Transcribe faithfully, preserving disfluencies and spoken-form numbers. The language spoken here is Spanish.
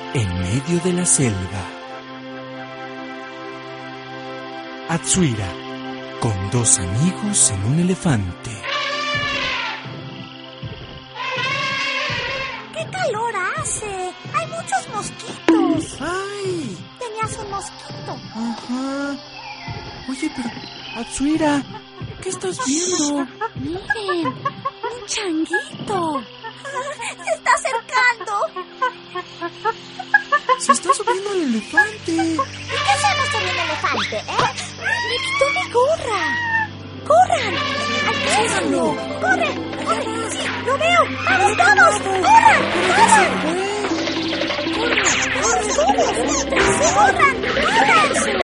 en medio de la selva. Atsuira, con dos amigos en un elefante. ¡Qué calor hace! ¡Hay muchos mosquitos! ¡Ay! Tenías un mosquito. Ajá. Oye, pero, Atsuira, ¿qué estás viendo? Miren, un changuito. Se está acercando. Se está subiendo al elefante. ¿Y qué hacemos con el elefante, eh? Me quitó mi gorra. ¡Corran! ¡Alcánzalo! ¡Corre! ¡Corre! ¡Sí! ¡Lo veo! ¡Vamos, vamos! ¡Corran! ¡Corran! ¡Corran! ¡Corran! ¡Corran! ¡Corran!